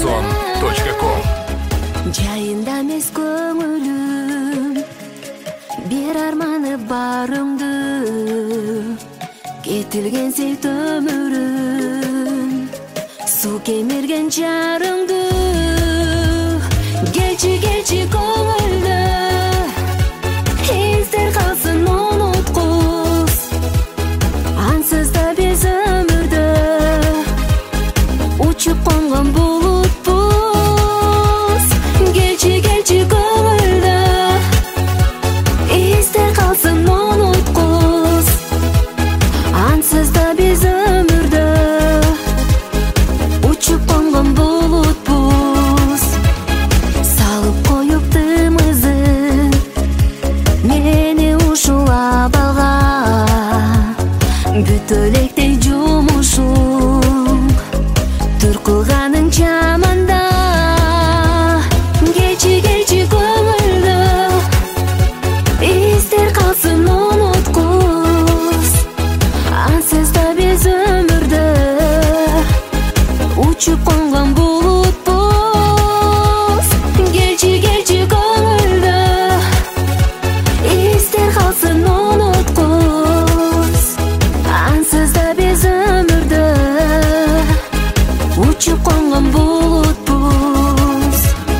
Zone.com. Жайында эмес көңүлүм, бир арманы барыңды, кетилген сыйт өмүрүм, суу кемирген жарыңды. Келчи көңүлдө, издер калсын унуткус, ансыз да биз өмүрдө учуп конгон булутпуз. Келчи көңүлдө, издер калсын унуткус, ансыз да биз өмүрдө учуп конгон булутпуз. Салып коюп тымызын мени ушул абалга, бүт электей жумушуң туркулганың чаманда. Келчи көңүлдө, издер калсын унуткус, ансыз да биз өмүрдө учуп конгон булутпуз. Келчи көңүлдө, издер калсын унуткус, ансыз да биз өмүрдө учуп конгон булутпуз.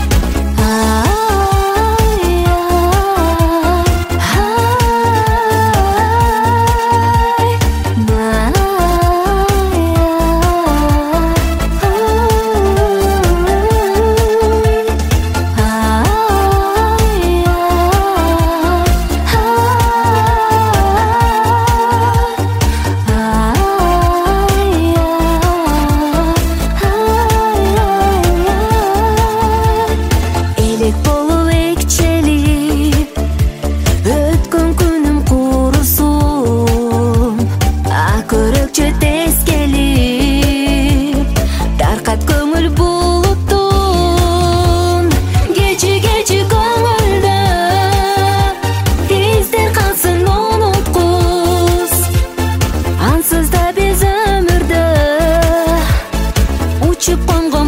Элек болуп экчелип, өткөн күнүм курусун, көрөкчө тескелип, таркат көңүл булуттун. Келчи көңүлдө, издер калсын унуткус, ансыз да биз өмүрдө учуп конгон